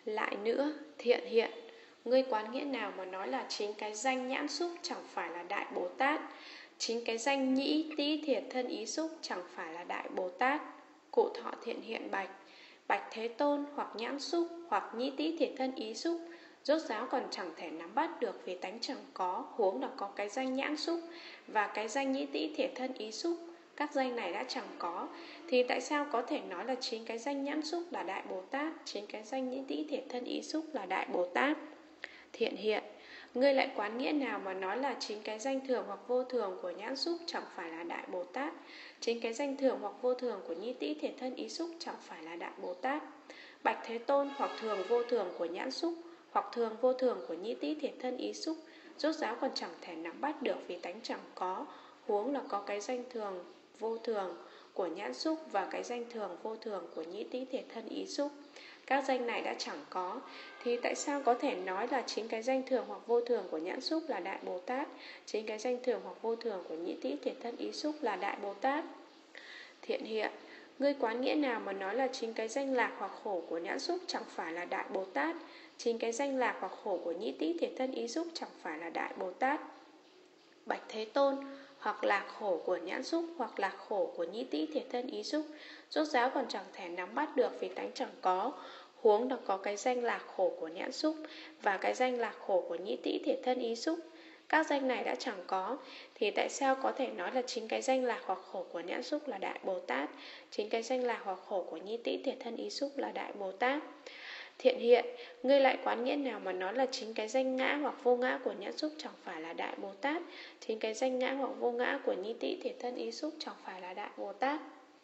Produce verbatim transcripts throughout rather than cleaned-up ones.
Lại nữa, Thiện Hiện, ngươi quán nghĩa nào mà nói là chính cái danh nhãn xúc chẳng phải là Đại Bồ Tát, chính cái danh nhĩ tĩ thiệt thân ý xúc chẳng phải là Đại Bồ Tát? Cụ Thọ Thiện Hiện bạch: Bạch Thế Tôn, hoặc nhãn xúc hoặc nhĩ tĩ thiệt thân ý xúc, rốt ráo còn chẳng thể nắm bắt được, vì tánh chẳng có, huống là có cái danh nhãn xúc và cái danh nhĩ tĩ thiệt thân ý xúc. Các danh này đã chẳng có, thì tại sao có thể nói là chính cái danh nhãn xúc là Đại Bồ Tát, chính cái danh nhĩ tĩ thiệt thân ý xúc là Đại Bồ Tát? Thiện Hiện, ngươi lại quán nghĩa nào mà nói là chính cái danh thường hoặc vô thường của nhãn xúc chẳng phải là Đại Bồ Tát, chính cái danh thường hoặc vô thường của nhĩ tĩ thiệt thân ý xúc chẳng phải là Đại Bồ Tát? Bạch Thế Tôn, hoặc thường vô thường của nhãn xúc hoặc thường vô thường của nhĩ tĩ thiệt thân ý xúc, rốt ráo còn chẳng thể nắm bắt được, vì tánh chẳng có, huống là có cái danh thường vô thường của nhãn xúc và cái danh thường vô thường của nhĩ tĩ thiệt thân ý xúc. Các danh này đã chẳng có, thì tại sao có thể nói là chính cái danh thường hoặc vô thường của nhãn xúc là Đại Bồ Tát, chính cái danh thường hoặc vô thường của nhĩ tĩ thiệt thân ý xúc là Đại Bồ Tát? Thiện Hiện, ngươi quán nghĩa nào mà nói là chính cái danh lạc hoặc khổ của nhãn xúc chẳng phải là Đại Bồ Tát, chính cái danh lạc hoặc khổ của nhĩ tĩ thiệt thân ý xúc chẳng phải là Đại Bồ Tát? Bạch Thế Tôn, hoặc lạc khổ của nhãn xúc hoặc lạc khổ của nhĩ tĩ thiệt thân ý xúc, rốt ráo còn chẳng thể nắm bắt được, vì tánh chẳng có, huống là có cái danh lạc khổ của nhãn xúc và cái danh lạc khổ của nhĩ tĩ thiệt thân ý xúc. Các danh này đã chẳng có, thì tại sao có thể nói là chính cái danh lạc hoặc khổ của nhãn xúc là Đại Bồ Tát, chính cái danh lạc hoặc khổ của nhĩ tĩ thiệt thân ý xúc là Đại Bồ Tát? Thiện Hiện, ngươi lại quán nghĩa nào mà nói là chính cái danh ngã hoặc vô ngã của nhãn xúc chẳng phải là Đại Bồ Tát, chính cái danh ngã hoặc vô ngã của nhĩ tĩ thiệt thân ý xúc chẳng phải là Đại Bồ Tát?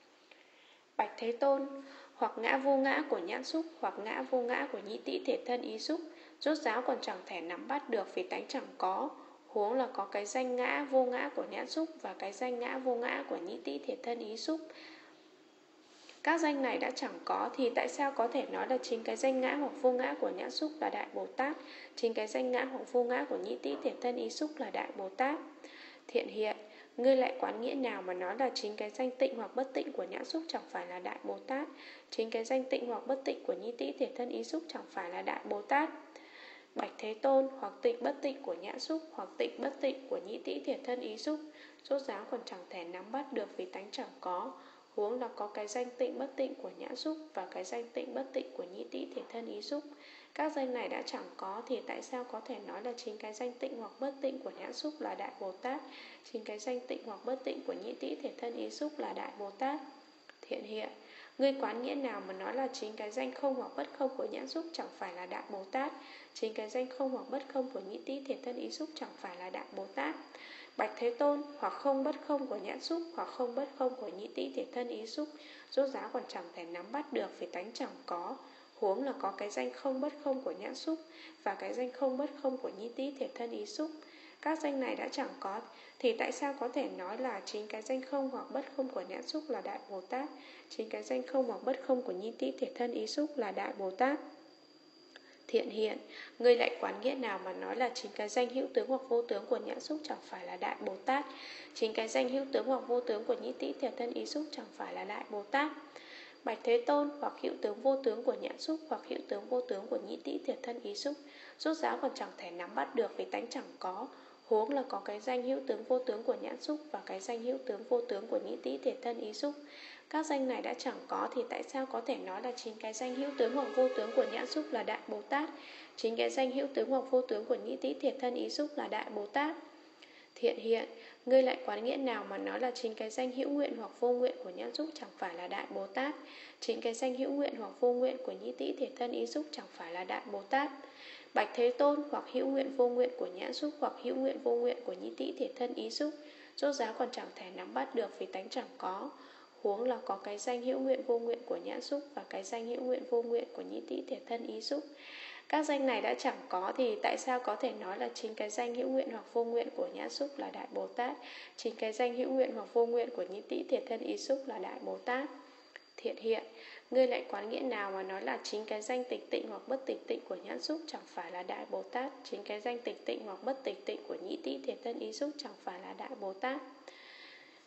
Bạch Thế Tôn, hoặc ngã vô ngã của nhãn xúc hoặc ngã vô ngã của nhĩ tĩ thiệt thân ý xúc, rốt ráo còn chẳng thể nắm bắt được, vì tánh chẳng có, huống là có cái danh ngã vô ngã của nhãn xúc và cái danh ngã vô ngã của nhĩ tĩ thiệt thân ý xúc. Các danh này đã chẳng có, thì tại sao có thể nói là chính cái danh ngã hoặc vô ngã của nhãn xúc là Đại Bồ Tát, chính cái danh ngã hoặc vô ngã của nhĩ tĩ thiệt thân ý xúc là Đại Bồ Tát? Thiện Hiện, ngươi lại quán nghĩa nào mà nói là chính cái danh tịnh hoặc bất tịnh của nhãn xúc chẳng phải là Đại Bồ Tát, chính cái danh tịnh hoặc bất tịnh của nhĩ tĩ thiệt thân ý xúc chẳng phải là Đại Bồ Tát? Bạch Thế Tôn, hoặc tịnh bất tịnh của nhãn xúc hoặc tịnh bất tịnh của nhĩ tĩ thiệt thân ý xúc, rốt ráo còn chẳng thể nắm bắt được, vì tánh chẳng có, huống là có cái danh tịnh bất tịnh của nhãn xúc và cái danh tịnh bất tịnh của nhĩ tĩ thiệt thân ý xúc. Các danh này đã chẳng có, thì tại sao có thể nói là chính cái danh tịnh hoặc bất tịnh của nhãn xúc là Đại Bồ Tát, chính cái danh tịnh hoặc bất tịnh của nhĩ tĩ thiệt thân ý xúc là Đại Bồ Tát? Thiện Hiện, ngươi quán nghĩa nào mà nói là chính cái danh không hoặc bất không của nhãn xúc chẳng phải là Đại Bồ Tát, chính cái danh không hoặc bất không của nhĩ tĩ thiệt thân ý xúc chẳng phải là Đại Bồ Tát? Bạch Thế Tôn, hoặc không bất không của nhãn xúc hoặc không bất không của nhĩ tĩ thiệt thân ý xúc, rốt ráo còn chẳng thể nắm bắt được, vì tánh chẳng có, huống là có cái danh không bất không của nhãn xúc và cái danh không bất không của nhĩ tĩ thiệt thân ý xúc. Các danh này đã chẳng có, thì tại sao có thể nói là chính cái danh không hoặc bất không của nhãn xúc là Đại Bồ Tát, chính cái danh không hoặc bất không của nhĩ tĩ thiệt thân ý xúc là Đại Bồ Tát? Thiện Hiện, ngươi lại quán nghĩa nào mà nói là chính cái danh hữu tướng hoặc vô tướng của nhãn xúc chẳng phải là Đại Bồ Tát, chính cái danh hữu tướng hoặc vô tướng của nhĩ tĩ thiệt thân ý xúc chẳng phải là Đại Bồ Tát? Bạch Thế Tôn, hoặc hữu tướng vô tướng của nhãn xúc hoặc hữu tướng vô tướng của nhĩ tĩ thiệt thân ý xúc, rốt ráo còn chẳng thể nắm bắt được, vì tánh chẳng có, huống là có cái danh hữu tướng vô tướng của nhãn xúc và cái danh hữu tướng vô tướng của nhĩ tĩ thiệt thân ý xúc. Các danh này đã chẳng có, thì tại sao có thể nói là chính cái danh hữu tướng hoặc vô tướng của nhãn xúc là Đại Bồ Tát, chính cái danh hữu tướng hoặc vô tướng của nhĩ tĩ thiệt thân ý xúc là Đại Bồ Tát? Thiện Hiện, ngươi lại quán nghĩa nào mà nói là chính cái danh hữu nguyện hoặc vô nguyện của nhãn xúc chẳng phải là Đại Bồ Tát, chính cái danh hữu nguyện hoặc vô nguyện của nhĩ tĩ thiệt thân ý xúc chẳng phải là Đại Bồ Tát? Bạch Thế Tôn, hoặc hữu nguyện vô nguyện của nhãn xúc hoặc hữu nguyện vô nguyện của nhĩ tĩ thiệt thân ý xúc, rốt ráo còn chẳng thể nắm bắt được, vì tánh chẳng có, huống là có cái danh hữu nguyện vô nguyện của nhãn xúc và cái danh hữu nguyện vô nguyện của nhĩ tĩ thiệt thân ý xúc. Các danh này đã chẳng có, thì tại sao có thể nói là chính cái danh hữu nguyện hoặc vô nguyện của nhãn xúc là Đại Bồ Tát, chính cái danh hữu nguyện hoặc vô nguyện của nhĩ tĩ thiệt thân ý xúc là Đại Bồ Tát? Thiện Hiện, ngươi lại quán nghĩa nào mà nói là chính cái danh tịch tịnh hoặc bất tịch tịnh của nhãn xúc chẳng phải là Đại Bồ Tát, chính cái danh tịch tịnh hoặc bất tịch tịnh của nhĩ tĩ thiệt thân ý xúc chẳng phải là Đại Bồ Tát?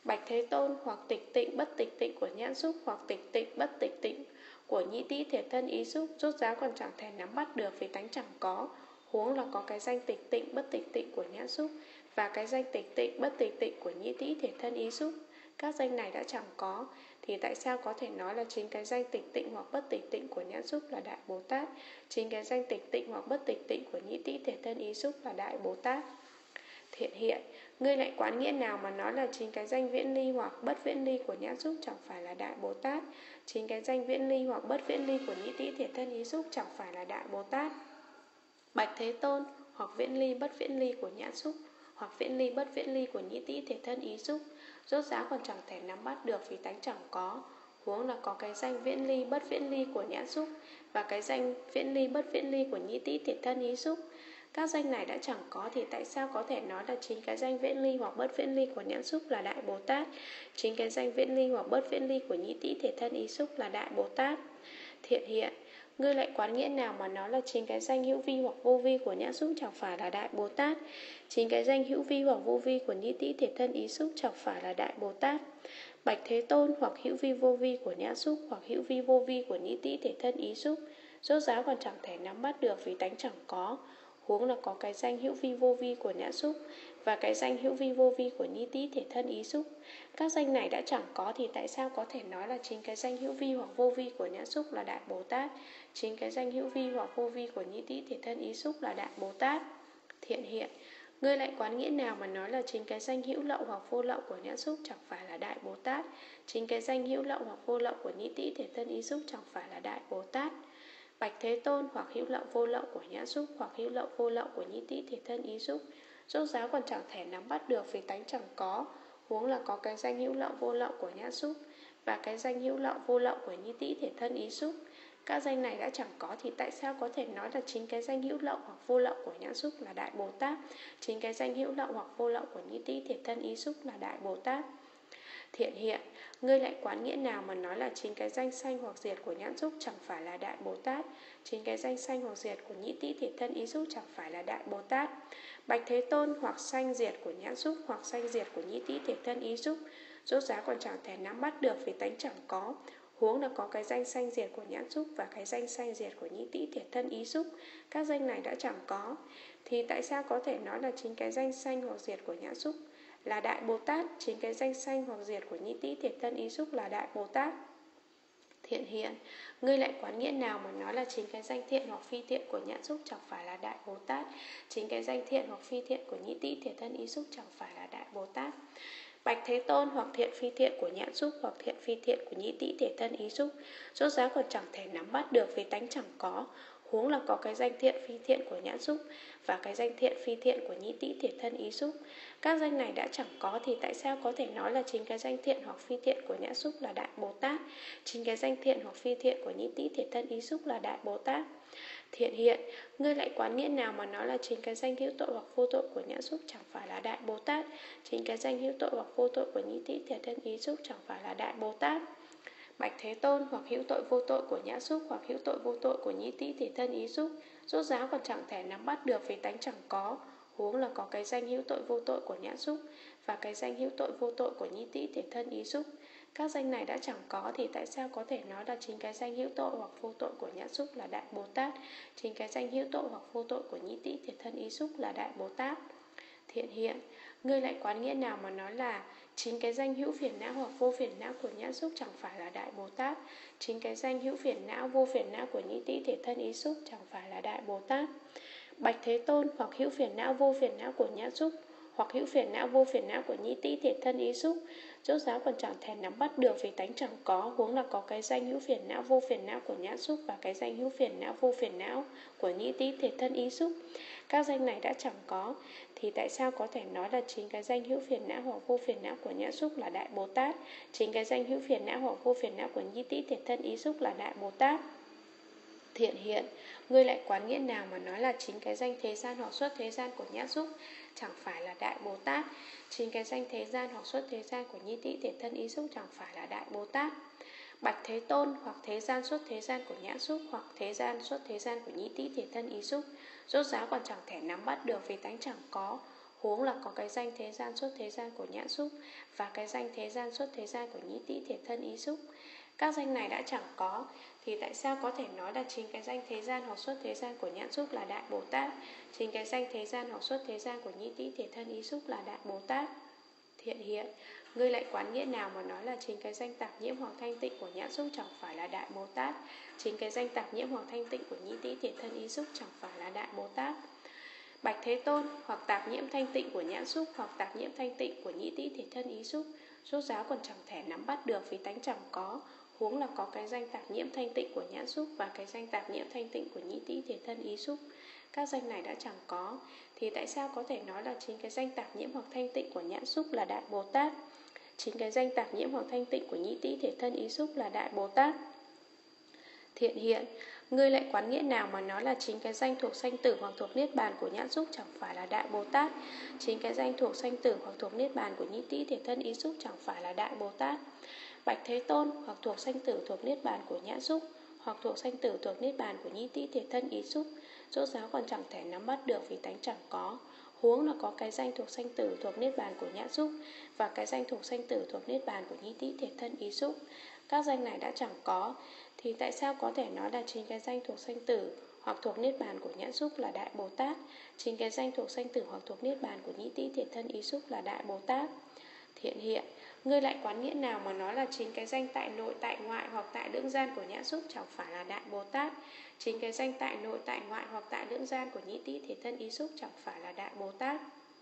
Bạch Thế Tôn, hoặc tịch tịnh bất tịch tịnh của nhãn xúc, hoặc tịch tịnh bất tịch tịnh của nhĩ tĩ thiệt thân ý xúc, rốt ráo còn chẳng thể nắm bắt được vì tánh chẳng có, huống là có cái danh tịch tịnh bất tịch tịnh của nhãn xúc và cái danh tịch tịnh bất tịch tịnh của nhĩ tĩ thiệt thân ý xúc. Các danh này đã chẳng có, thì tại sao có thể nói là chính cái danh tịch tịnh hoặc bất tịch tịnh của nhãn xúc là Đại Bồ Tát, chính cái danh tịch tịnh hoặc bất tịch tịnh của nhĩ tĩ thiệt thân ý xúc là Đại Bồ Tát? Thiện hiện, ngươi lại quán nghĩa nào mà nói là chính cái danh viễn ly hoặc bất viễn ly của nhãn xúc chẳng phải là Đại Bồ Tát, chính cái danh viễn ly hoặc bất viễn ly của nhĩ tĩ thiệt thân ý xúc chẳng phải là Đại Bồ Tát? Bạch Thế Tôn, hoặc viễn ly bất viễn ly của nhãn xúc, hoặc viễn ly bất viễn ly của nhĩ tĩ thiệt thân ý xúc, rốt ráo còn chẳng thể nắm bắt được vì tánh chẳng có, huống là có cái danh viễn ly bất viễn ly của nhãn xúc và cái danh viễn ly bất viễn ly của nhĩ tĩ thiệt thân ý xúc. Các danh này đã chẳng có, thì tại sao có thể nói là chính cái danh viễn ly hoặc bất viễn ly của nhãn xúc là Đại Bồ Tát, chính cái danh viễn ly hoặc bất viễn ly của nhĩ tĩ thiệt thân ý xúc là Đại Bồ Tát? Thiện hiện, ngươi lại quán nghĩa nào mà nói là chính cái danh hữu vi hoặc vô vi của nhãn xúc chẳng phải là Đại Bồ Tát, chính cái danh hữu vi hoặc vô vi của nhĩ tĩ thiệt thân ý xúc chẳng phải là Đại Bồ Tát? Bạch Thế Tôn, hoặc hữu vi vô vi của nhãn xúc, hoặc hữu vi vô vi của nhĩ tĩ thiệt thân ý xúc, rốt ráo còn chẳng thể nắm bắt được vì tánh chẳng có, huống là có cái danh hữu vi vô vi của nhãn xúc và cái danh hữu vi vô vi của nhĩ tĩ thiệt thân ý xúc. Các danh này đã chẳng có, thì tại sao có thể nói là chính cái danh hữu vi hoặc vô vi của nhãn xúc là Đại Bồ Tát, chính cái danh hữu vi hoặc vô vi của nhĩ tĩ thiệt thân ý xúc là Đại Bồ Tát? Thiện hiện, ngươi lại quán nghĩa nào mà nói là chính cái danh hữu lậu hoặc vô lậu của nhãn xúc chẳng phải là Đại Bồ Tát, chính cái danh hữu lậu hoặc vô lậu của nhĩ tĩ thiệt thân ý xúc chẳng phải là Đại Bồ Tát? Bạch Thế Tôn, hoặc hữu lậu vô lậu của nhãn xúc, hoặc hữu lậu vô lậu của nhĩ tĩ thiệt thân ý xúc, rốt ráo còn chẳng thể nắm bắt được vì tánh chẳng có, huống là có cái danh hữu lậu vô lậu của nhãn xúc và cái danh hữu lậu vô lậu của nhĩ tĩ thiệt thân ý xúc. Các danh này đã chẳng có, thì tại sao có thể nói là chính cái danh hữu lậu hoặc vô lậu của nhãn xúc là Đại Bồ Tát, chính cái danh hữu lậu hoặc vô lậu của nhĩ tĩ thiệt thân ý xúc là Đại Bồ Tát? Thiện hiện, ngươi lại quán nghĩa nào mà nói là chính cái danh sanh hoặc diệt của nhãn xúc chẳng phải là Đại Bồ Tát, chính cái danh sanh hoặc diệt của nhĩ tĩ thiệt thân ý xúc chẳng phải là Đại Bồ Tát? Bạch Thế Tôn, hoặc sanh diệt của nhãn xúc, hoặc sanh diệt của nhĩ tĩ thiệt thân ý xúc, rốt ráo còn chẳng thể nắm bắt được vì tánh chẳng có, huống là có cái danh sanh diệt của nhãn xúc và cái danh sanh diệt của nhĩ tĩ thiệt thân ý xúc. Các danh này đã chẳng có, thì tại sao có thể nói là chính cái danh sanh hoặc diệt của nhãn xúc là Đại Bồ Tát, chính cái danh sanh hoặc diệt của nhĩ tĩ thiệt thân ý xúc là Đại Bồ Tát? Thiện hiện, ngươi lại quán nghĩa nào mà nói là chính cái danh thiện hoặc phi thiện của nhãn xúc chẳng phải là Đại Bồ Tát, chính cái danh thiện hoặc phi thiện của nhĩ tĩ thiệt thân ý xúc chẳng phải là Đại Bồ Tát? Bạch Thế Tôn, hoặc thiện phi thiện của nhãn xúc, hoặc thiện phi thiện của nhĩ tĩ thiệt thân ý xúc, rốt ráo còn chẳng thể nắm bắt được vì tánh chẳng có, huống là có cái danh thiện phi thiện của nhãn xúc và cái danh thiện phi thiện của nhĩ tĩ thiệt thân ý xúc. Các danh này đã chẳng có, thì tại sao có thể nói là chính cái danh thiện hoặc phi thiện của nhãn xúc là Đại Bồ Tát, chính cái danh thiện hoặc phi thiện của nhĩ tĩ thiệt thân ý xúc là Đại Bồ Tát? Thiện hiện, ngươi lại quán nghĩa nào mà nói là chính cái danh hữu tội hoặc vô tội của nhãn xúc chẳng phải là Đại Bồ Tát, chính cái danh hữu tội hoặc vô tội của nhĩ tĩ thiệt thân ý xúc chẳng phải là Đại Bồ Tát? Bạch Thế Tôn, hoặc hữu tội vô tội của nhãn xúc, hoặc hữu tội vô tội của nhĩ tĩ thiệt thân ý xúc, rốt ráo còn chẳng thể nắm bắt được vì tánh chẳng có, huống là có cái danh hữu tội vô tội của nhãn xúc và cái danh hữu tội vô tội của nhĩ tĩ thiệt thân ý xúc. Các danh này đã chẳng có, thì tại sao có thể nói là chính cái danh hữu tội hoặc vô tội của nhãn xúc là Đại Bồ Tát, chính cái danh hữu tội hoặc vô tội của nhĩ tĩ thiệt thân ý xúc là Đại Bồ Tát? Thiện hiện, ngươi lại quán nghĩa nào mà nói là chính cái danh hữu phiền não hoặc vô phiền não của nhãn xúc chẳng phải là Đại Bồ Tát, chính cái danh hữu phiền não vô phiền não của nhĩ tĩ thiệt thân ý xúc chẳng phải là Đại Bồ Tát? Bạch Thế Tôn, hoặc hữu phiền não vô phiền não của nhãn xúc, hoặc hữu phiền não vô phiền não của nhĩ tĩ thiệt thân ý xúc, rốt ráo còn chẳng thể nắm bắt được vì tánh chẳng có, huống là có cái danh hữu phiền não vô phiền não của nhãn xúc và cái danh hữu phiền não vô phiền não của nhĩ tĩ thiệt thân ý xúc. Các danh này đã chẳng có, thì tại sao có thể nói là chính cái danh hữu phiền não hoặc vô phiền não của nhãn xúc là Đại Bồ Tát, chính cái danh hữu phiền não hoặc vô phiền não của nhĩ tĩ thiệt thân ý xúc là Đại Bồ Tát? Thiện hiện, ngươi lại quán nghĩa nào mà nói là chính cái danh thế gian hoặc xuất thế gian của nhãn xúc chẳng phải là Đại Bồ Tát, chính cái danh thế gian hoặc xuất thế gian của nhĩ tĩ thiệt thân ý xúc chẳng phải là Đại Bồ Tát? Bạch Thế Tôn, hoặc thế gian xuất thế gian của nhãn xúc, hoặc thế gian xuất thế gian của nhĩ tĩ thiệt thân ý xúc, rốt ráo còn chẳng thể nắm bắt được vì tánh chẳng có, huống là có cái danh thế gian xuất thế gian của nhãn xúc và cái danh thế gian xuất thế gian của nhĩ tĩ thiệt thân ý xúc. Các danh này đã chẳng có thì tại sao có thể nói là chính cái danh thế gian hoặc xuất thế gian của nhãn xúc là Đại Bồ Tát, chính cái danh thế gian hoặc xuất thế gian của nhĩ tĩ thiệt thân ý xúc là Đại Bồ Tát? Thiện hiện, ngươi lại quán nghĩa nào mà nói là chính cái danh tạp nhiễm hoặc thanh tịnh của nhãn xúc chẳng phải là Đại Bồ Tát, chính cái danh tạp nhiễm hoặc thanh tịnh của nhĩ tĩ thiệt thân ý xúc chẳng phải là Đại Bồ Tát? Bạch Thế Tôn, hoặc tạp nhiễm thanh tịnh của nhãn xúc hoặc tạp nhiễm thanh tịnh của nhĩ tĩ thiệt thân ý xúc, rốt ráo còn chẳng thể nắm bắt được vì tánh chẳng có, huống là có cái danh tạp nhiễm thanh tịnh của nhãn xúc và cái danh tạp nhiễm thanh tịnh của nhĩ tĩ thiệt thân ý xúc. Các danh này đã chẳng có thì tại sao có thể nói là chính cái danh tạp nhiễm hoặc thanh tịnh của nhãn xúc là Đại Bồ Tát, chính cái danh tạp nhiễm hoặc thanh tịnh của nhĩ tĩ thiệt thân ý xúc là Đại Bồ Tát? Thiện hiện, ngươi lại quán nghĩa nào mà nói là chính cái danh thuộc sanh tử hoặc thuộc niết bàn của nhãn xúc chẳng phải là Đại Bồ Tát, chính cái danh thuộc sanh tử hoặc thuộc niết bàn của nhĩ tĩ thiệt thân ý xúc chẳng phải là Đại Bồ Tát? Bạch Thế Tôn, hoặc thuộc sanh tử thuộc niết bàn của nhãn xúc hoặc thuộc sanh tử thuộc niết bàn của nhĩ tĩ thiệt thân ý xúc, rốt ráo còn chẳng thể nắm bắt được vì tánh chẳng có, huống là có cái danh thuộc sanh tử thuộc niết bàn của nhãn xúc và cái danh thuộc sanh tử thuộc niết bàn của nhĩ tĩ thiệt thân ý xúc. Các danh này đã chẳng có thì tại sao có thể nói là chính cái danh thuộc sanh tử hoặc thuộc niết bàn của nhãn xúc là Đại Bồ Tát, chính cái danh thuộc sanh tử hoặc thuộc niết bàn của nhĩ tĩ thiệt thân ý xúc là Đại Bồ Tát? Thiện hiện, ngươi lại quán nghĩa nào mà nói là chính cái danh tại nội tại ngoại hoặc tại lưỡng gian của nhãn xúc chẳng phải là Đại Bồ Tát, chính cái danh tại nội tại ngoại hoặc tại lưỡng gian của nhĩ tĩ thiệt thân ý xúc chẳng phải là Đại Bồ Tát?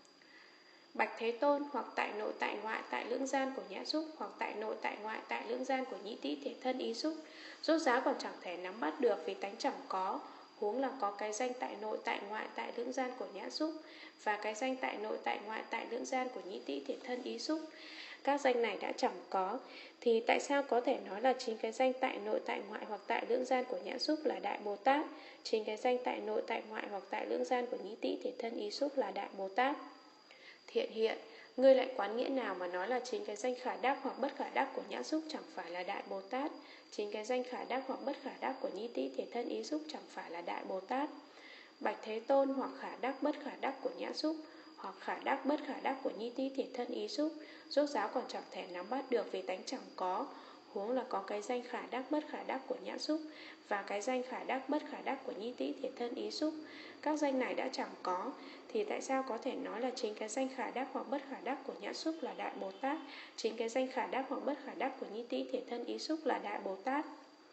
Bạch Thế Tôn, hoặc tại nội tại ngoại tại lưỡng gian của nhãn xúc hoặc tại nội tại ngoại tại lưỡng gian của nhĩ tĩ thiệt thân ý xúc, rốt ráo còn chẳng thể nắm bắt được vì tánh chẳng có, huống là có cái danh tại nội tại ngoại tại lưỡng gian của nhãn xúc và cái danh tại nội tại ngoại tại lưỡng gian của nhĩ tĩ thiệt thân ý xúc. Các danh này đã chẳng có thì tại sao có thể nói là chính cái danh tại nội tại ngoại hoặc tại lưỡng gian của nhãn xúc là Đại Bồ Tát, chính cái danh tại nội tại ngoại hoặc tại lưỡng gian của nhĩ tĩ thiệt thân ý xúc là Đại Bồ Tát? Thiện hiện, ngươi lại quán nghĩa nào mà nói là chính cái danh khả đắc hoặc bất khả đắc của nhãn xúc chẳng phải là Đại Bồ Tát, chính cái danh khả đắc hoặc bất khả đắc của nhĩ tĩ thiệt thân ý xúc chẳng phải là Đại Bồ Tát? Bạch Thế Tôn, hoặc khả đắc bất khả đắc của nhãn xúc hoặc khả đắc bất khả đắc của nhĩ tĩ thiệt thân ý xúc, rốt ráo còn chẳng thể nắm bắt được vì tánh chẳng có, huống là có cái danh khả đắc bất khả đắc của nhãn xúc và cái danh khả đắc bất khả đắc của nhĩ tĩ thiệt thân ý xúc. Các danh này đã chẳng có thì tại sao có thể nói là chính cái danh khả đắc hoặc bất khả đắc của nhãn xúc là Đại Bồ Tát, chính cái danh khả đắc hoặc bất khả đắc của nhĩ tĩ thiệt thân ý xúc là Đại Bồ Tát?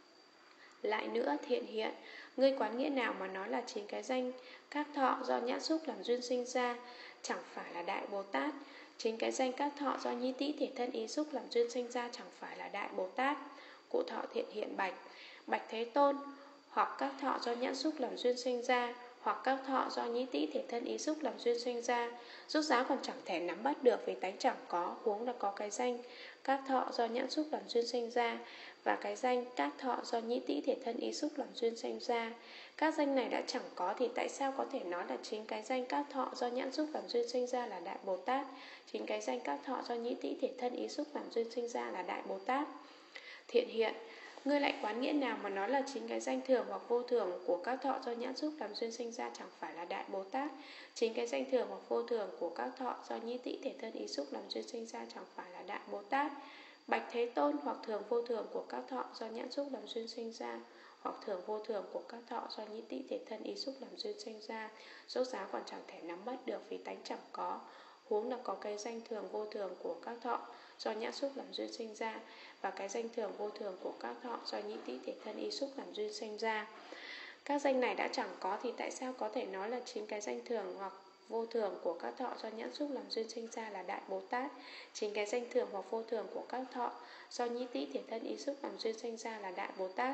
Lại nữa, thiện hiện, ngươi quán nghĩa nào mà nói là chính cái danh các thọ do nhãn xúc làm duyên sinh ra chẳng phải là Đại Bồ Tát, chính cái danh các thọ do nhĩ tĩ thiệt thân ý xúc làm duyên sinh ra chẳng phải là Đại Bồ Tát? Cụ thọ thiện hiện bạch: Bạch Thế Tôn, hoặc các thọ do nhãn xúc làm duyên sinh ra hoặc các thọ do nhĩ tĩ thiệt thân ý xúc làm duyên sinh ra, rốt ráo còn chẳng thể nắm bắt được vì tánh chẳng có, huống là có cái danh các thọ do nhãn xúc làm duyên sinh ra và cái danh các thọ do nhĩ tĩ thiệt thân ý xúc làm duyên sinh ra. Các danh này đã chẳng có thì tại sao có thể nói là chính cái danh các thọ do nhãn xúc làm duyên sinh ra là Đại Bồ Tát, chính cái danh các thọ do nhĩ tĩ thiệt thân ý xúc làm duyên sinh ra là Đại Bồ Tát? Thiện hiện, ngươi lại quán nghĩa nào mà nói là chính cái danh thường hoặc vô thường của các thọ do nhãn xúc làm duyên sinh ra chẳng phải là Đại Bồ Tát, chính cái danh thường hoặc vô thường của các thọ do nhĩ tĩ thiệt thân ý xúc làm duyên sinh ra chẳng phải là Đại Bồ Tát? Bạch Thế Tôn, hoặc thường vô thường của các thọ do nhãn xúc làm duyên sinh ra hoặc thường vô thường của các thọ do nhĩ tĩ thiệt thân ý xúc làm duyên sinh ra, rốt ráo còn chẳng thể nắm bắt được vì tánh chẳng có, huống là có cái danh thường vô thường của các thọ do nhãn xúc làm duyên sinh ra và cái danh thường vô thường của các thọ do nhĩ tĩ thiệt thân ý xúc làm duyên sinh ra. Các danh này đã chẳng có thì tại sao có thể nói là chính cái danh thường hoặc vô thường của các thọ do nhãn xúc làm duyên sinh ra là Đại Bồ Tát, chính cái danh thường hoặc vô thường của các thọ do nhĩ tĩ thiệt thân ý xúc làm duyên sinh ra là Đại Bồ Tát?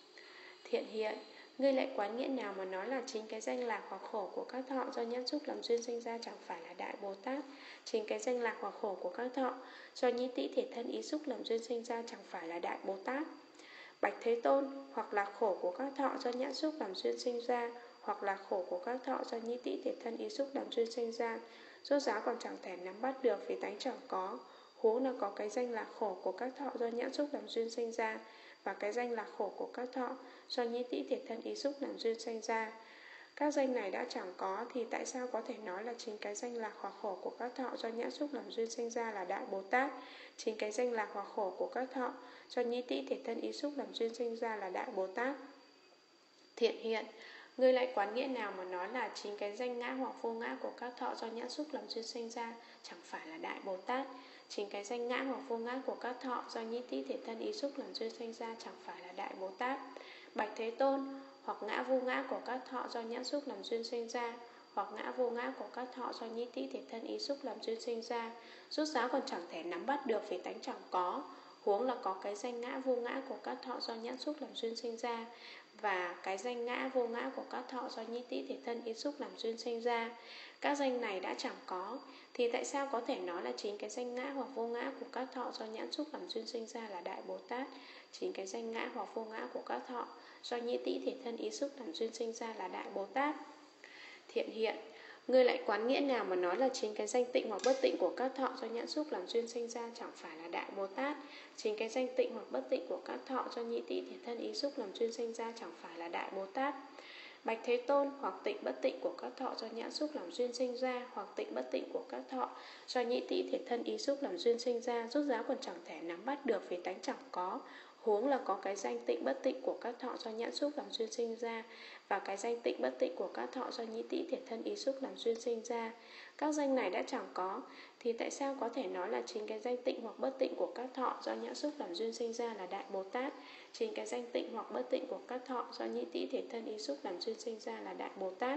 Thiện hiện, ngươi lại quán nghĩa nào mà nói là chính cái danh lạc hoặc khổ của các thọ do nhãn xúc làm duyên sinh ra chẳng phải là Đại Bồ Tát, chính cái danh lạc hoặc khổ của các thọ do nhĩ tĩ thiệt thân ý xúc làm duyên sinh ra chẳng phải là Đại Bồ Tát? Bạch Thế Tôn, hoặc là khổ của các thọ do nhãn xúc làm duyên sinh ra hoặc là khổ của các thọ do nhĩ tĩ thiệt thân ý xúc làm duyên sinh ra, rốt ráo còn chẳng thể nắm bắt được vì tánh chẳng có, huống là có cái danh là khổ của các thọ do nhãn xúc làm duyên sinh ra và cái danh là khổ của các thọ do nhĩ tĩ thiệt thân ý xúc làm duyên sinh ra. Các danh này đã chẳng có thì tại sao có thể nói là chính cái danh lạc hoặc khổ của các thọ do nhãn xúc làm duyên sinh ra là Đại Bồ Tát? Chính cái danh lạc hoặc khổ của các thọ do nhĩ tĩ thể thân ý xúc làm duyên sinh ra là Đại Bồ Tát. Thiện hiện, ngươi lại quán nghĩa nào mà nói là chính cái danh ngã hoặc vô ngã của các thọ do nhãn xúc làm duyên sinh ra chẳng phải là Đại Bồ Tát? Chính cái danh ngã hoặc vô ngã của các thọ do nhĩ tĩ thể thân ý xúc làm duyên sinh ra chẳng phải là Đại Bồ Tát. Bạch Thế Tôn, hoặc ngã vô ngã của các thọ do nhãn xúc làm duyên sinh ra, hoặc ngã vô ngã của các thọ do nhĩ tĩ thể thân ý xúc làm duyên sinh ra, rốt ráo còn chẳng thể nắm bắt được vì tánh chẳng có, huống là có cái danh ngã vô ngã của các thọ do nhãn xúc làm duyên sinh ra, và cái danh ngã vô ngã của các thọ do nhĩ tĩ thể thân ý xúc làm duyên sinh ra. Các danh này đã chẳng có thì tại sao có thể nói là chính cái danh ngã hoặc vô ngã của các thọ do nhãn xúc làm duyên sinh ra là Đại Bồ Tát? Chính cái danh ngã hoặc vô ngã của các thọ do nhĩ tĩ thể thân ý xúc làm duyên sinh ra là Đại Bồ Tát. Thiện hiện, ngươi lại quán nghĩa nào mà nói là chính cái danh tịnh hoặc bất tịnh của các thọ do nhãn xúc làm duyên sinh ra chẳng phải là Đại Bồ Tát? Chính cái danh tịnh hoặc bất tịnh của các thọ do nhĩ tĩ thể thân ý xúc làm duyên sinh ra chẳng phải là Đại Bồ Tát. Bạch Thế Tôn, hoặc tịnh bất tịnh của các thọ do nhãn xúc làm duyên sinh ra, hoặc tịnh bất tịnh của các thọ do nhĩ tĩ thể thân ý xúc làm duyên sinh ra, rốt ráo còn chẳng thể nắm bắt được vì tánh chẳng có, huống là có cái danh tịnh bất tịnh của các thọ do nhãn xúc làm duyên sinh ra, và cái danh tịnh bất tịnh của các thọ do nhĩ tĩ thể thân ý xúc làm duyên sinh ra. Các danh này đã chẳng có thì tại sao có thể nói là chính cái danh tịnh hoặc bất tịnh của các thọ do nhãn xúc làm duyên sinh ra là Đại Bồ Tát? Chính cái danh tịnh hoặc bất tịnh của các thọ do nhĩ tĩ thể thân ý xúc làm duyên sinh ra là Đại Bồ Tát.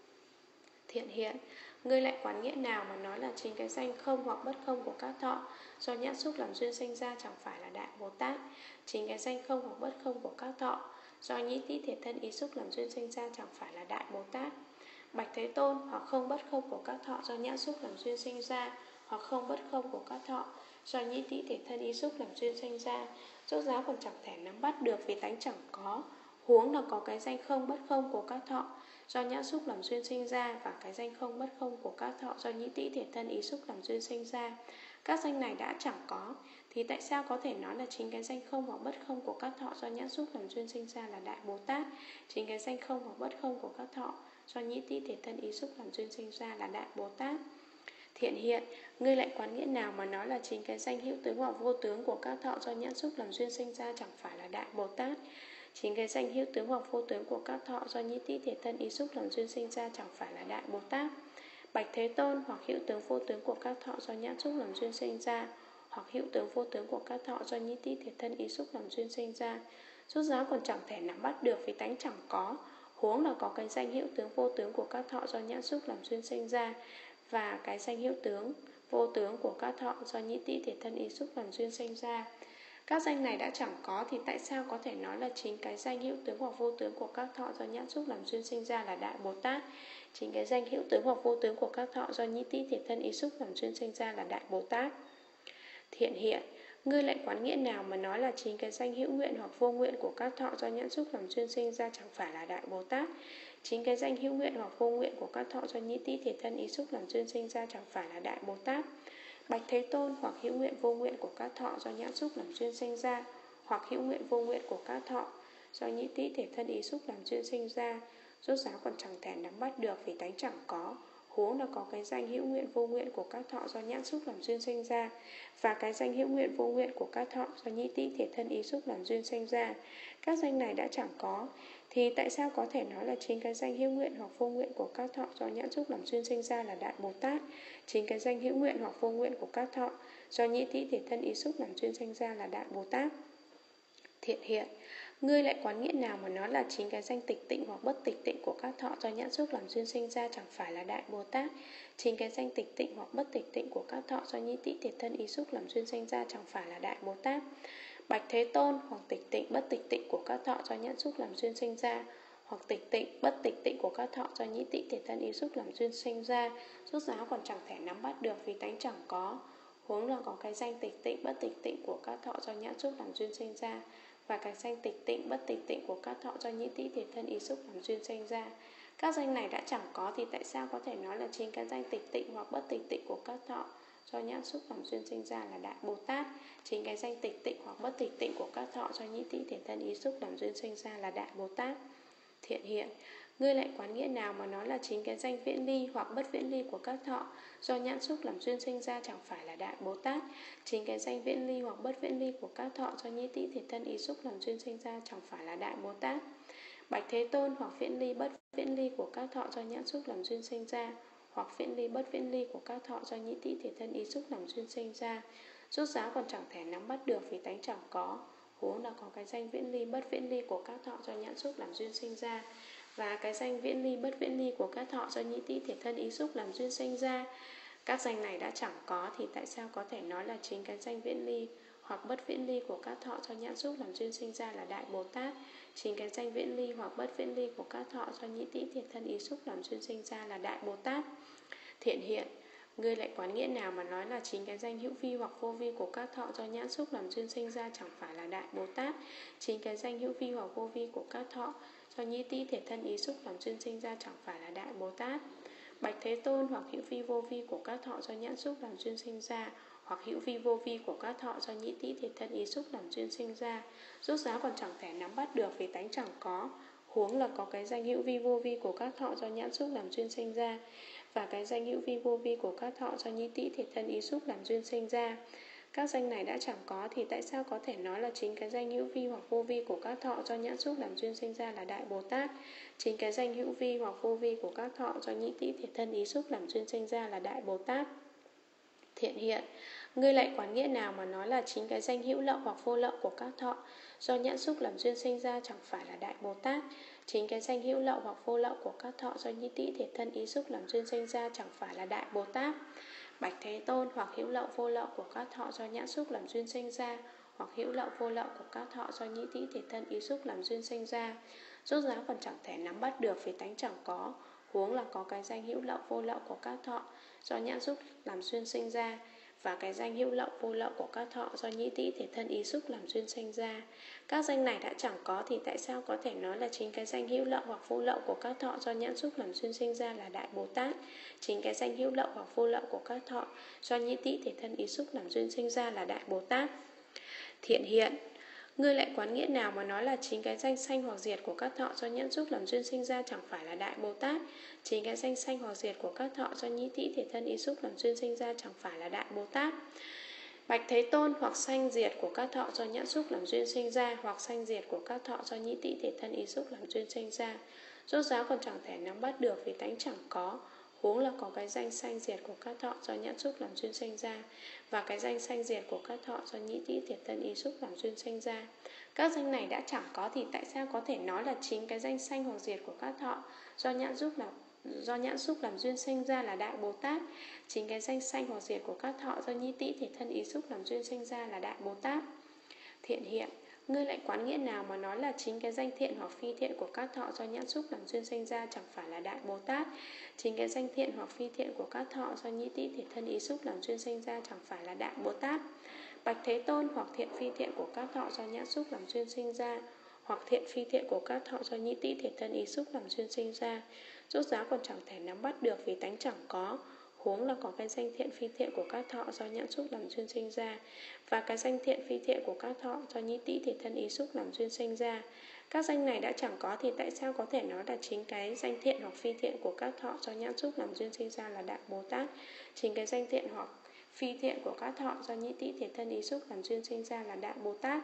Thiện hiện, ngươi lại quán nghĩa nào mà nói là chính cái danh không hoặc bất không của các thọ do nhãn xúc làm duyên sinh ra chẳng phải là Đại Bồ Tát? Chính cái danh không hoặc bất không của các thọ do nhĩ tĩ thể thân ý xúc làm duyên sinh ra chẳng phải là Đại Bồ Tát. Bạch Thế Tôn, hoặc không bất không của các thọ do nhãn xúc làm duyên sinh ra, hoặc không bất không của các thọ do nhĩ tĩ thể thân ý xúc làm duyên sinh ra, rốt ráo còn chẳng thể nắm bắt được vì tánh chẳng có, huống là có cái danh không bất không của các thọ do nhãn xúc làm duyên sinh ra, và cái danh không bất không của các thọ do nhĩ tĩ thể thân ý xúc làm duyên sinh ra. Các danh này đã chẳng có thì tại sao có thể nói là chính cái danh không hoặc bất không của các thọ do nhãn xúc làm duyên sinh ra là Đại Bồ Tát? Chính cái danh không hoặc bất không của các thọ do nhĩ tĩ thể thân ý xúc làm duyên sinh ra là Đại Bồ Tát. Thiện hiện, ngươi lại quán nghĩa nào mà nói là chính cái danh hữu tướng hoặc vô tướng của các thọ do nhãn xúc làm duyên sinh ra chẳng phải là Đại Bồ Tát? Chính cái danh hữu tướng hoặc vô tướng của các thọ do nhĩ tĩ thể thân ý xúc làm duyên sinh ra chẳng phải là Đại Bồ Tát. Bạch Thế Tôn, hoặc hữu tướng vô tướng của các thọ do nhãn xúc làm duyên sinh ra, hoặc hữu tướng vô tướng của các thọ do nhĩ tĩ thể thân ý xúc làm duyên sinh ra, rốt ráo còn chẳng thể nắm bắt được vì tánh chẳng có, huống là có cái danh hữu tướng vô tướng của các thọ do nhãn xúc làm duyên sinh ra, và cái danh hữu tướng vô tướng của các thọ do nhĩ tĩ thể thân ý xúc làm duyên sinh ra. Các danh này đã chẳng có thì tại sao có thể nói là chính cái danh hữu tướng hoặc vô tướng của các thọ do nhãn xúc làm duyên sinh ra là Đại Bồ Tát? Chính cái danh hữu tướng hoặc vô tướng của các thọ do nhĩ tĩ thể thân ý xúc làm duyên sinh ra là Đại Bồ Tát. Thiện hiện, ngươi lại quán nghĩa nào mà nói là chính cái danh hữu nguyện hoặc vô nguyện của các thọ do nhãn xúc làm duyên sinh ra chẳng phải là Đại Bồ Tát? Chính cái danh hữu nguyện hoặc vô nguyện của các thọ do nhĩ tĩ thể thân ý xúc làm duyên sinh ra chẳng phải là Đại Bồ Tát. Bạch Thế Tôn, hoặc hữu nguyện vô nguyện của các thọ do nhãn xúc làm duyên sinh ra, hoặc hữu nguyện vô nguyện của các thọ do nhĩ tĩ thể thân ý xúc làm duyên sinh ra, rốt ráo còn chẳng thể nắm bắt được vì tánh chẳng có, huống là có cái danh hữu nguyện vô nguyện của các thọ do nhãn xúc làm duyên sinh ra, và cái danh hữu nguyện vô nguyện của các thọ do nhĩ tĩ thể thân ý xúc làm duyên sinh ra. Các danh này đã chẳng có thì tại sao có thể nói là chính cái danh hữu nguyện hoặc vô nguyện của các thọ do nhãn xúc làm duyên sinh ra là Đại Bồ Tát? Chính cái danh hữu nguyện hoặc vô nguyện của các thọ do nhĩ tĩ thể thân ý xúc làm duyên sinh ra là Đại Bồ Tát. Thiện hiện, ngươi lại quán nghĩa nào mà nói là chính cái danh tịch tịnh hoặc bất tịch tịnh của các thọ do nhãn xúc làm duyên sinh ra chẳng phải là Đại Bồ Tát? Chính cái danh tịch tịnh hoặc bất tịch tịnh của các thọ do nhĩ tĩ thể thân ý xúc làm duyên sinh ra chẳng phải là Đại Bồ Tát. Bạch Thế Tôn, hoặc tịch tịnh bất tịch tịnh của các thọ do nhãn xúc làm duyên sinh ra, hoặc tịch tịnh bất tịch tịnh của các thọ do nhĩ tĩ thể thân ý xúc làm duyên sinh ra, rốt ráo còn chẳng thể nắm bắt được vì tánh chẳng có, huống là có cái danh tịch tịnh bất tịch tịnh của các thọ do nhãn xúc làm duyên sinh ra, và cái danh tịch tịnh bất tịch tịnh của các thọ do nhĩ tĩ thể thân ý xúc làm duyên sinh ra. Các danh này đã chẳng có thì tại sao có thể nói là chính cái danh tịch tịnh hoặc bất tịch tịnh của các thọ do nhãn xúc làm duyên sinh ra là Đại Bồ Tát? Chính cái danh tịch tịnh hoặc bất tịch tịnh của các thọ do nhĩ tĩ thể thân ý xúc làm duyên sinh ra là Đại Bồ Tát. Thiện hiện, Ngươi lại quán nghĩa nào mà nói là chính cái danh viễn ly hoặc bất viễn ly của các thọ do nhãn xúc làm duyên sinh ra chẳng phải là Đại Bồ Tát. Chính cái danh viễn ly hoặc bất viễn ly của các thọ do nhĩ tĩ thiệt thân ý xúc làm duyên sinh ra chẳng phải là Đại Bồ Tát. Bạch Thế Tôn, hoặc viễn ly bất viễn ly của các thọ do nhãn xúc làm duyên sinh ra, hoặc viễn ly bất viễn ly của các thọ do nhĩ tĩ thiệt thân ý xúc làm duyên sinh ra, rốt ráo còn chẳng thể nắm bắt được vì tánh chẳng có, huống là có cái danh viễn ly bất viễn ly của các thọ do nhãn xúc làm duyên sinh ra, và cái danh viễn ly bất viễn ly của các thọ do nhĩ tĩ thiệt thân ý xúc làm duyên sinh ra. Các danh này đã chẳng có thì tại sao có thể nói là chính cái danh viễn ly hoặc bất viễn ly của các thọ do nhãn xúc làm duyên sinh ra là Đại Bồ Tát. Chính cái danh viễn ly hoặc bất viễn ly của các thọ do nhĩ tĩ thiệt thân ý xúc làm duyên sinh ra là Đại Bồ Tát. Thiện hiện, ngươi lại quán nghĩa nào mà nói là chính cái danh hữu vi hoặc vô vi của các thọ do nhãn xúc làm duyên sinh ra chẳng phải là Đại Bồ Tát. Chính cái danh hữu vi hoặc vô vi của các thọ do nhĩ tĩ thiệt thân ý xúc làm duyên sinh ra chẳng phải là Đại Bồ Tát. Bạch Thế Tôn, hoặc hữu vi vô vi của các thọ do nhãn xúc làm duyên sinh ra, hoặc hữu vi vô vi của các thọ do nhĩ tĩ thiệt thân ý xúc làm duyên sinh ra, rốt ráo còn chẳng thể nắm bắt được vì tánh chẳng có, huống là có cái danh hữu vi vô vi của các thọ do nhãn xúc làm duyên sinh ra, và cái danh hữu vi vô vi của các thọ do nhĩ tĩ thiệt thân ý xúc làm duyên sinh ra. Các danh này đã chẳng có thì tại sao có thể nói là chính cái danh hữu vi hoặc vô vi của các thọ do nhãn xúc làm duyên sinh ra là Đại Bồ Tát. Chính cái danh hữu vi hoặc vô vi của các thọ do nhĩ tĩ thiệt thân ý xúc làm duyên sinh ra là Đại Bồ Tát. Thiện hiện, ngươi lại quán nghĩa nào mà nói là chính cái danh hữu lậu hoặc vô lậu của các thọ do nhãn xúc làm duyên sinh ra chẳng phải là Đại Bồ Tát. Chính cái danh hữu lậu hoặc vô lậu của các thọ do nhĩ tĩ thiệt thân ý xúc làm duyên sinh ra chẳng phải là Đại Bồ Tát. Bạch Thế Tôn, hoặc hữu lậu vô lậu của các thọ do nhãn xúc làm duyên sinh ra, hoặc hữu lậu vô lậu của các thọ do nhĩ tĩ thiệt thân ý xúc làm duyên sinh ra, rốt ráo còn chẳng thể nắm bắt được vì tánh chẳng có, huống là có cái danh hữu lậu vô lậu của các thọ do nhãn xúc làm duyên sinh ra, và cái danh hữu lậu vô lậu của các thọ do nhĩ tĩ thiệt thân ý xúc làm duyên sinh ra. Các danh này đã chẳng có thì tại sao có thể nói là chính cái danh hữu lậu hoặc vô lậu của các thọ do nhãn xúc làm duyên sinh ra là Đại Bồ Tát. Chính cái danh hữu lậu hoặc vô lậu của các thọ do nhĩ tĩ thiệt thân ý xúc làm duyên sinh ra là Đại Bồ Tát. Thiện hiện, ngươi lại quán nghĩa nào mà nói là chính cái danh sanh hoặc diệt của các thọ do nhãn xúc làm duyên sinh ra chẳng phải là Đại Bồ Tát. Chính cái danh sanh hoặc diệt của các thọ do nhĩ tĩ thiệt thân ý xúc làm duyên sinh ra chẳng phải là Đại Bồ Tát. Bạch Thế Tôn, hoặc sanh diệt của các thọ do nhãn xúc làm duyên sinh ra, hoặc sanh diệt của các thọ do nhĩ tĩ thiệt thân ý xúc làm duyên sinh ra, rốt ráo còn chẳng thể nắm bắt được vì tánh chẳng có, huống là có cái danh sanh diệt của các thọ do nhãn xúc làm duyên sinh ra, và cái danh sanh diệt của các thọ do nhĩ tĩ thiệt thân ý xúc làm duyên sinh ra. Các danh này đã chẳng có thì tại sao có thể nói là chính cái danh sanh hoặc diệt của các thọ do nhãn xúc làm do nhãn xúc làm duyên sinh ra là Đại Bồ Tát. Chính cái danh sanh hoặc diệt của các thọ do nhĩ tĩ thiệt thân ý xúc làm duyên sinh ra là Đại Bồ Tát. Thiện hiện, ngươi lại quán nghĩa nào mà nói là chính cái danh thiện hoặc phi thiện của các thọ do nhãn xúc làm duyên sinh ra chẳng phải là Đại Bồ Tát. Chính cái danh thiện hoặc phi thiện của các thọ do nhĩ tĩ thiệt thân ý xúc làm duyên sinh ra chẳng phải là Đại Bồ Tát. Bạch Thế Tôn, hoặc thiện phi thiện của các thọ do nhãn xúc làm duyên sinh ra, hoặc thiện phi thiện của các thọ do nhĩ tĩ thiệt thân ý xúc làm duyên sinh ra, rốt ráo còn chẳng thể nắm bắt được vì tánh chẳng có, huống là có cái danh thiện phi thiện của các thọ do nhãn xúc làm duyên sinh ra, và cái danh thiện phi thiện của các thọ do nhĩ tĩ thiệt thân ý xúc làm duyên sinh ra. Các danh này đã chẳng có thì tại sao có thể nói là chính cái danh thiện hoặc phi thiện của các thọ do nhãn xúc làm duyên sinh ra là Đại Bồ Tát. Chính cái danh thiện hoặc phi thiện của các thọ do nhĩ tĩ thiệt thân ý xúc làm duyên sinh ra là Đại Bồ Tát.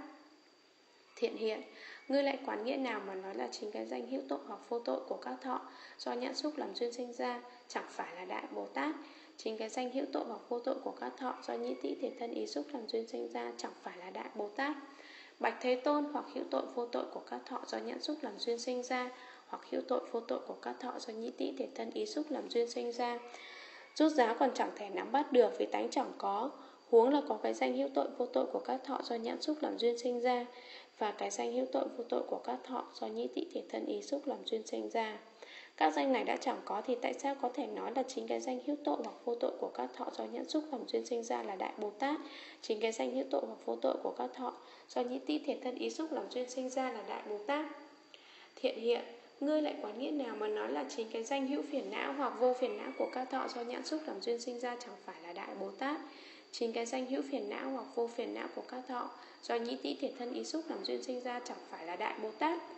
Thiện hiện, ngươi lại quán nghĩa nào mà nói là chính cái danh hữu tội hoặc vô tội của các thọ do nhãn xúc làm duyên sinh ra chẳng phải là Đại Bồ Tát. Chính cái danh hữu tội hoặc vô tội của các thọ do nhĩ tĩ thiệt thân ý xúc làm duyên sinh ra chẳng phải là Đại Bồ Tát. Bạch Thế Tôn, hoặc hữu tội vô tội của các thọ do nhãn xúc làm duyên sinh ra, hoặc hữu tội vô tội của các thọ do nhĩ tĩ thiệt thân ý xúc làm duyên sinh ra, rốt ráo còn chẳng thể nắm bắt được vì tánh chẳng có, huống là có cái danh hữu tội vô tội của các thọ do nhãn xúc làm duyên sinh ra, và cái danh hữu tội vô tội của các thọ do nhĩ tĩ thiệt thân ý xúc làm duyên sinh ra. Các danh này đã chẳng có thì tại sao có thể nói là chính cái danh hữu tội hoặc vô tội của các thọ do nhãn xúc làm duyên sinh ra là Đại Bồ Tát. Chính cái danh hữu tội hoặc vô tội của các thọ do nhĩ tĩ thiệt thân ý xúc làm duyên sinh ra là Đại Bồ Tát. Thiện hiện, ngươi lại quán nghĩa nào mà nói là chính cái danh hữu phiền não hoặc vô phiền não của các thọ do nhãn xúc làm duyên sinh ra chẳng phải là Đại Bồ Tát. Chính cái danh hữu phiền não hoặc vô phiền não của các thọ do nhĩ tĩ thiệt thân ý xúc làm duyên sinh ra chẳng phải là Đại Bồ Tát.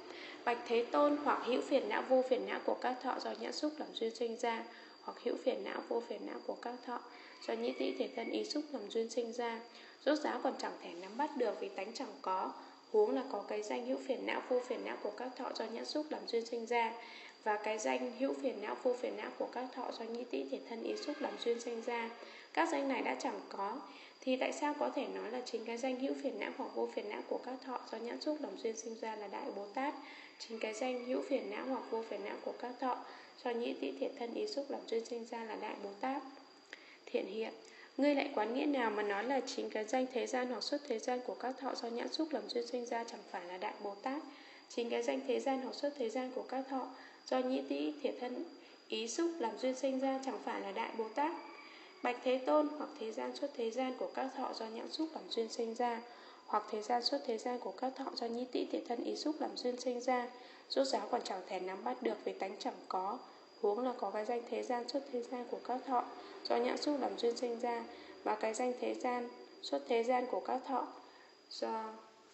Bạch Thế Tôn, hoặc hữu phiền não vô phiền não của các thọ do nhãn xúc làm duyên sinh ra, hoặc hữu phiền não vô phiền não của các thọ do nhĩ tĩ thể thân ý xúc làm duyên sinh ra. Rốt ráo còn chẳng thể nắm bắt được vì tánh chẳng có, huống là có cái danh hữu phiền não vô phiền não của các thọ do nhãn xúc làm duyên sinh ra, và cái danh hữu phiền não vô phiền não của các thọ do nhĩ tĩ thể thân ý xúc làm duyên sinh ra. Các danh này đã chẳng có, thì tại sao có thể nói là chính cái danh hữu phiền não hoặc vô phiền não của các thọ do nhãn xúc làm duyên sinh ra là Đại Bồ Tát? Chính cái danh hữu phiền não hoặc vô phiền não của các thọ do nhĩ tĩ thể thân ý xúc làm duyên sinh ra là Đại Bồ Tát. Thiện hiện, ngươi lại quán nghĩa nào mà nói là chính cái danh thế gian hoặc xuất thế gian của các thọ do nhãn xúc làm duyên sinh ra chẳng phải là Đại Bồ Tát? Chính cái danh thế gian hoặc xuất thế gian của các thọ do nhĩ tĩ thể thân ý xúc làm duyên sinh ra chẳng phải là Đại Bồ Tát? Bạch Thế Tôn, hoặc thế gian xuất thế gian của các thọ do nhãn xúc làm duyên sinh ra, hoặc thế gian xuất thế gian của các thọ do nhĩ tĩ thể thân ý xúc làm duyên sinh ra. Rốt ráo còn chẳng thể nắm bắt được vì tánh chẳng có, huống là có cái danh thế gian xuất thế gian của các thọ do nhãn xúc làm duyên sinh ra, và cái danh thế gian xuất thế gian của các thọ do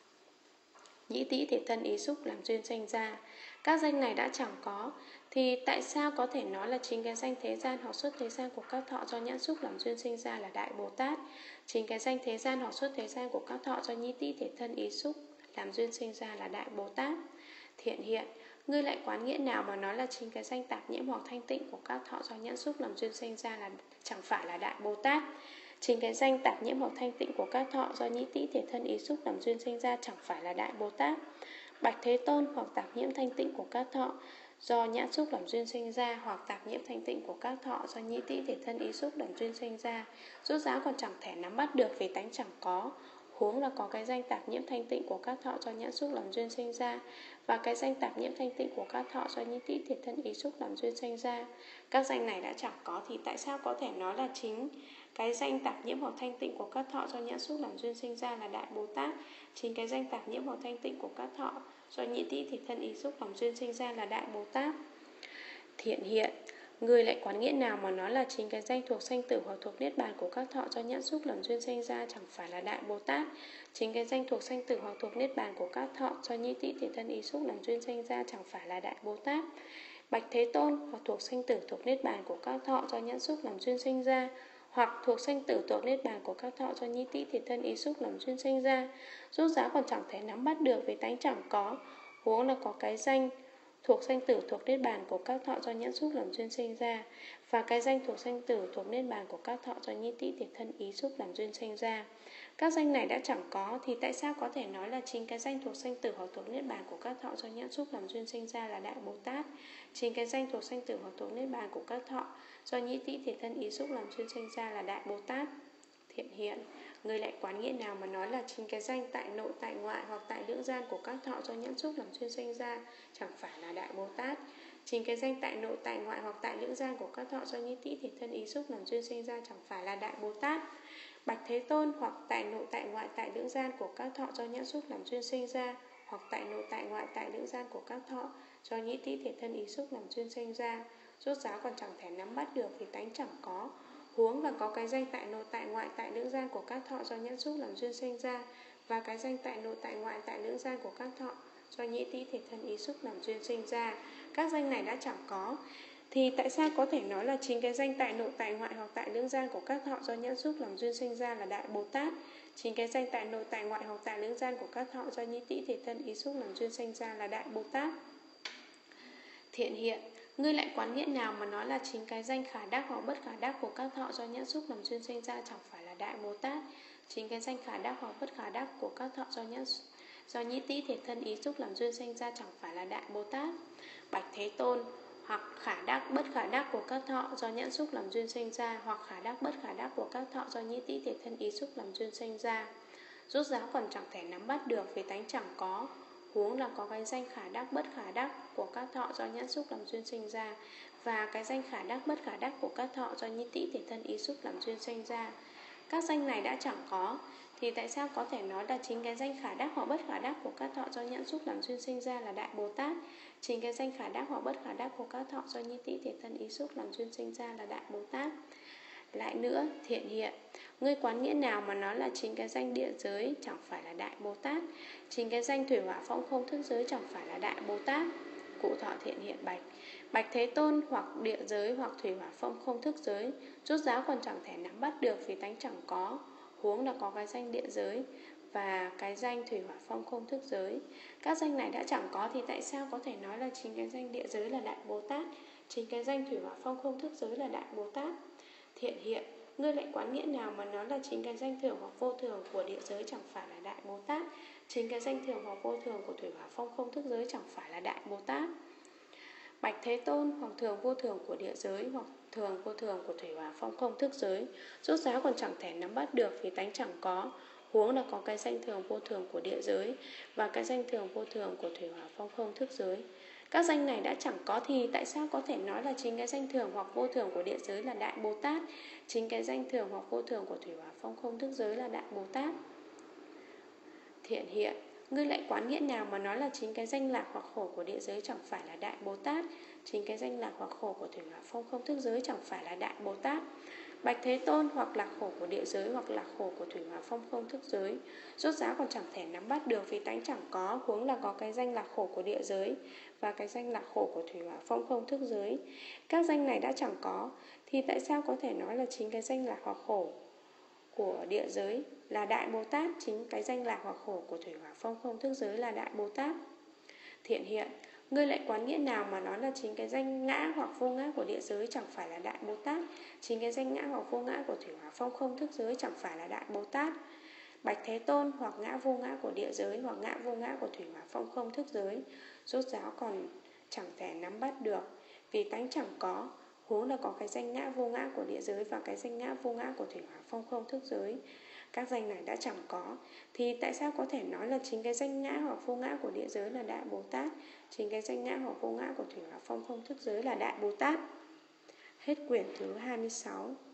nhĩ tĩ thể thân ý xúc làm duyên sinh ra. Các danh này đã chẳng có, thì tại sao có thể nói là chính cái danh thế gian hoặc xuất thế gian của các thọ do nhãn xúc làm duyên sinh ra là Đại Bồ Tát? Chính cái danh thế gian hoặc xuất thế gian của các thọ do nhĩ tĩ thể thân ý xúc làm duyên sinh ra là Đại Bồ Tát. Thiện hiện, ngươi lại quán nghĩa nào mà nói là chính cái danh tạp nhiễm hoặc thanh tịnh của các thọ do nhãn xúc làm duyên sinh ra là chẳng phải là Đại Bồ Tát? Chính cái danh tạp nhiễm hoặc thanh tịnh của các thọ do nhĩ tĩ thể thân ý xúc làm duyên sinh ra chẳng phải là Đại Bồ Tát? Bạch Thế Tôn, hoặc tạp nhiễm thanh tịnh của các thọ do nhãn xúc làm duyên sinh ra, hoặc tạp nhiễm thanh tịnh của các thọ do nhĩ tĩ thể thân ý xúc làm duyên sinh ra. Rốt ráo còn chẳng thể nắm bắt được vì tánh chẳng có, huống là có cái danh tạp nhiễm thanh tịnh của các thọ do nhãn xúc làm duyên sinh ra, và cái danh tạp nhiễm thanh tịnh của các thọ do nhĩ tĩ thể thân ý xúc làm duyên sinh ra. Các danh này đã chẳng có, thì tại sao có thể nói là chính cái danh tạp nhiễm hoặc thanh tịnh của các thọ do nhãn xúc làm duyên sinh ra là Đại Bồ Tát? Chính cái danh tạp nhiễm hoặc thanh tịnh của các thọ do nhĩ tĩ thể thân ý xúc làm duyên sinh ra là Đại Bồ Tát. Thiện hiện, người lại quán nghĩa nào mà nói là chính cái danh thuộc sanh tử hoặc thuộc niết bàn của các thọ do nhãn xúc làm duyên sinh ra chẳng phải là Đại Bồ Tát? Chính cái danh thuộc sanh tử hoặc thuộc niết bàn của các thọ do nhĩ tĩ thể thân ý xúc làm duyên sinh ra chẳng phải là Đại Bồ Tát? Bạch Thế Tôn, hoặc thuộc sanh tử thuộc niết bàn của các thọ do nhãn xúc làm duyên sinh ra, hoặc thuộc sanh tử thuộc niết bàn của các thọ do nhĩ tĩ thể thân ý xúc làm duyên sinh ra. Rốt ráo còn chẳng thể nắm bắt được vì tánh chẳng có, huống là có cái danh thuộc sanh tử thuộc niết bàn của các thọ do nhãn xúc làm duyên sinh ra, và cái danh thuộc sanh tử thuộc niết bàn của các thọ do nhĩ tĩ thể thân ý xúc làm duyên sinh ra. Các danh này đã chẳng có, thì tại sao có thể nói là chính cái danh thuộc sanh tử hoặc thuộc niết bàn của các thọ do nhãn xúc làm duyên sinh ra là Đại Bồ Tát? Chính cái danh thuộc sanh tử hoặc thuộc niết bàn của các thọ do nhĩ tĩ thể thân ý xúc làm duyên sinh ra là Đại Bồ Tát. Thiện hiện, người lại quán nghĩa nào mà nói là chính cái danh tại nội tại ngoại hoặc tại lưỡng gian của các thọ do nhãn xúc làm duyên sinh ra chẳng phải là Đại Bồ Tát? Chính cái danh tại nội tại ngoại hoặc tại lưỡng gian của các thọ do nhĩ tĩ thể thân ý xúc làm duyên sinh ra chẳng phải là Đại Bồ Tát? Bạch Thế Tôn, hoặc tại nội tại ngoại tại lưỡng gian của các thọ do nhãn xúc làm duyên sinh ra, hoặc tại nội tại ngoại tại lưỡng gian của các thọ do nhĩ tĩ thể thân ý xúc làm duyên sinh ra. Rốt ráo còn chẳng thể nắm bắt được vì tánh chẳng có, huống là có cái danh tại nội tại ngoại tại lưỡng gian của các thọ do nhãn xúc làm duyên sinh ra, và cái danh tại nội tại ngoại tại lưỡng gian của các thọ do nhĩ tĩ thể thân ý xúc làm duyên sinh ra. Các danh này đã chẳng có, thì tại sao có thể nói là chính cái danh tại nội tại ngoại hoặc tại lưỡng gian của các thọ do nhãn xúc làm duyên sinh ra là Đại Bồ Tát? Chính cái danh tại nội tại ngoại hoặc tại lưỡng gian của các thọ do nhĩ tĩ thể thân ý xúc làm duyên sinh ra là Đại Bồ Tát. Thiện hiện, ngươi lại quán nghĩa nào mà nói là chính cái danh khả đắc hoặc bất khả đắc của các thọ do nhãn xúc làm duyên sinh ra chẳng phải là Đại Bồ Tát? Chính cái danh khả đắc hoặc bất khả đắc của các thọ do nhãn do nhĩ tĩ thể thân ý xúc làm duyên sinh ra chẳng phải là Đại Bồ Tát? Bạch Thế Tôn, hoặc khả đắc bất khả đắc của các thọ do nhãn xúc làm duyên sinh ra, hoặc khả đắc bất khả đắc của các thọ do nhĩ tĩ thể thân ý xúc làm duyên sinh ra. Rốt ráo còn chẳng thể nắm bắt được vì tánh chẳng có, huống là có cái danh khả đắc bất khả đắc của các thọ do nhãn xúc làm duyên sinh ra, và cái danh khả đắc bất khả đắc của các thọ do nhĩ tĩ thể thân ý xúc làm duyên sinh ra. Các danh này đã chẳng có, thì tại sao có thể nói là chính cái danh khả đắc hoặc bất khả đắc của các thọ do nhãn xúc làm duyên sinh ra là Đại Bồ Tát? Chính cái danh khả đắc hoặc bất khả đắc của các thọ do nhĩ tĩ thể thân ý xúc làm duyên sinh ra là Đại Bồ Tát. Lại nữa, Thiện Hiện, ngươi quán nghĩa nào mà nói là chính cái danh địa giới chẳng phải là Đại Bồ Tát, chính cái danh thủy hỏa phong không thức giới chẳng phải là Đại Bồ Tát? Cụ Thọ Thiện Hiện bạch: Bạch Thế Tôn, hoặc địa giới hoặc thủy hỏa phong không thức giới, rốt ráo còn chẳng thể nắm bắt được vì tánh chẳng có, huống là có cái danh địa giới và cái danh thủy hỏa phong không thức giới. Các danh này đã chẳng có thì tại sao có thể nói là chính cái danh địa giới là Đại Bồ Tát, chính cái danh thủy hỏa phong không thức giới là Đại Bồ Tát? Thiện Hiện, ngươi lại quán nghĩa nào mà nói là chính cái danh thường hoặc vô thường của địa giới chẳng phải là Đại Bồ Tát, chính cái danh thường hoặc vô thường của thủy hỏa phong không thức giới chẳng phải là Đại Bồ Tát? Bạch Thế Tôn, hoặc thường vô thường của địa giới hoặc thường vô thường của thủy hỏa phong không thức giới, rốt ráo còn chẳng thể nắm bắt được vì tánh chẳng có, huống là có cái danh thường vô thường của địa giới và cái danh thường vô thường của thủy hỏa phong không thức giới. Các danh này đã chẳng có thì tại sao có thể nói là chính cái danh thường hoặc vô thường của địa giới là Đại Bồ Tát, chính cái danh thường hoặc vô thường của thủy hỏa phong không thức giới là Đại Bồ Tát? Thiện Hiện, ngươi lại quán nghĩa nào mà nói là chính cái danh lạc hoặc khổ của địa giới chẳng phải là Đại Bồ Tát, chính cái danh lạc hoặc khổ của thủy hỏa phong không thức giới chẳng phải là Đại Bồ Tát? Bạch Thế Tôn, hoặc lạc khổ của địa giới hoặc lạc khổ của thủy hỏa phong không thức giới, rốt ráo còn chẳng thể nắm bắt được vì tánh chẳng có, huống là có cái danh lạc khổ của địa giới và cái danh lạc khổ của thủy hỏa phong không thức giới. Các danh này đã chẳng có thì tại sao có thể nói là chính cái danh lạc hoặc khổ của địa giới là Đại Bồ Tát, chính cái danh lạc hoặc khổ của thủy hỏa phong không thức giới là Đại Bồ Tát? Thiện Hiện, ngươi lại quán nghĩa nào mà nói là chính cái danh ngã hoặc vô ngã của địa giới chẳng phải là Đại Bồ Tát, chính cái danh ngã hoặc vô ngã của thủy hỏa phong không thức giới chẳng phải là Đại Bồ Tát? Bạch Thế Tôn, hoặc ngã vô ngã của địa giới hoặc ngã vô ngã của thủy hỏa phong không thức giới, rốt ráo còn chẳng thể nắm bắt được vì tánh chẳng có, huống là có cái danh ngã vô ngã của địa giới và cái danh ngã vô ngã của thủy hỏa phong không thức giới. Các danh này đã chẳng có thì tại sao có thể nói là chính cái danh ngã hoặc vô ngã của địa giới là Đại Bồ Tát, chính cái danh ngã hoặc vô ngã của thủy hỏa phong không thức giới là Đại Bồ Tát? Hết quyển thứ hai mươi sáu.